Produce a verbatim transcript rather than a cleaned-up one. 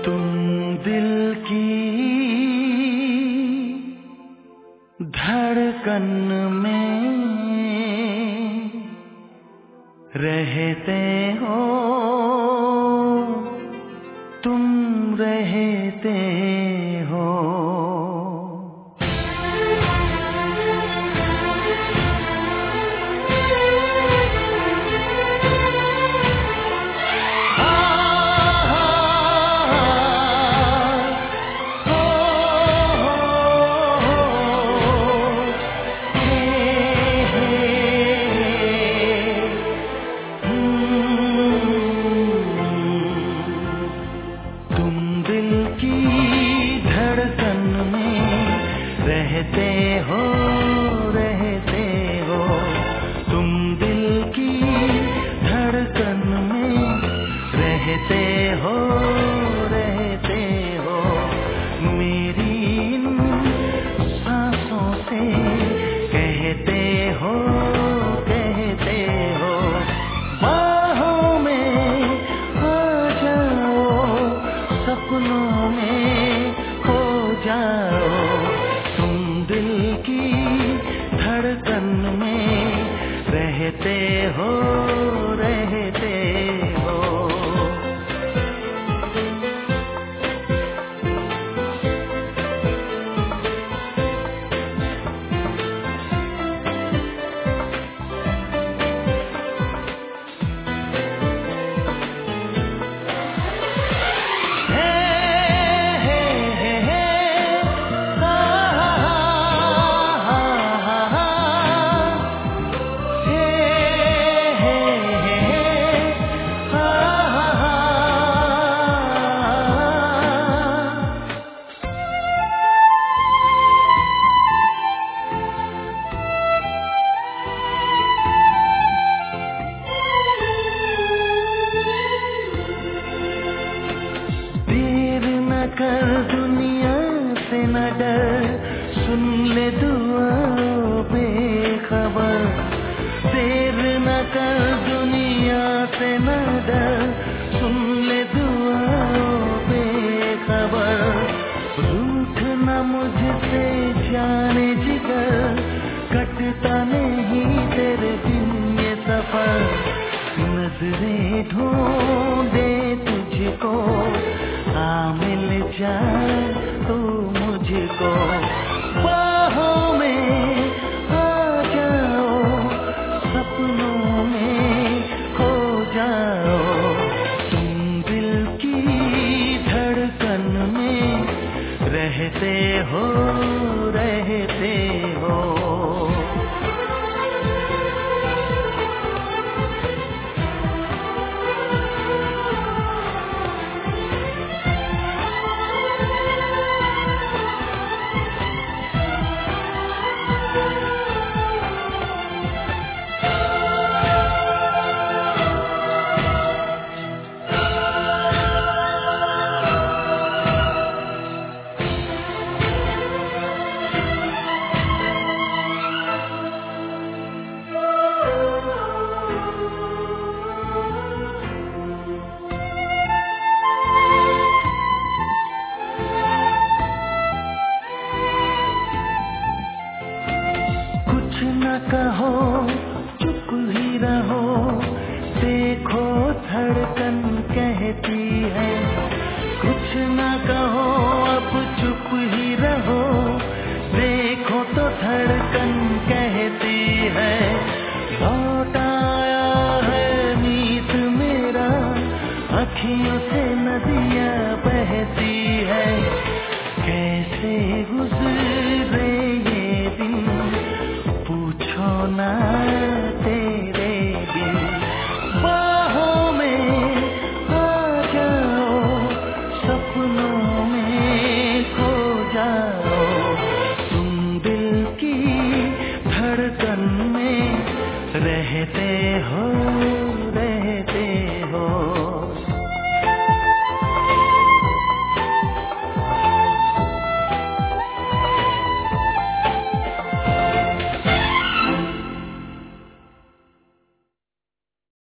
तुम दिल की धड़कन में रहते हो, तुम रहते हो। रहते हो, रहते हो, तुम दिल की धड़कन में रहते हो, रहते हो। मेरी इन सांसों से कहते हो, कहते हो। बाहों में आ जाओ, सपनों में खो जाओ। दिल की धड़कन में रहते हो, रहते हो। कर दुनिया से न डर, सुन ले दुआ बेखबर। देर न कर दुनिया से न डर, सुन ले दुआ बेखबर। रूठ न मुझसे जाने जिगर, कटता नहीं तेरे दिन ये सफर। नजरें ढूंढे तुझको, आ मिल जाए तू मुझको। बाहों में आ जाओ, सपनों में खो जाओ। तुम दिल की धड़कन में रहते हो, रहते हो। न कहो, चुप ही रहो, देखो धड़कन कहती है। कुछ न कहो, अब चुप ही रहो, देखो तो धड़कन कहती है। लौट आया है मीत मेरा, अखियों से नदियाँ बहती है। कैसे गुजरे ये दिन पूछो ना।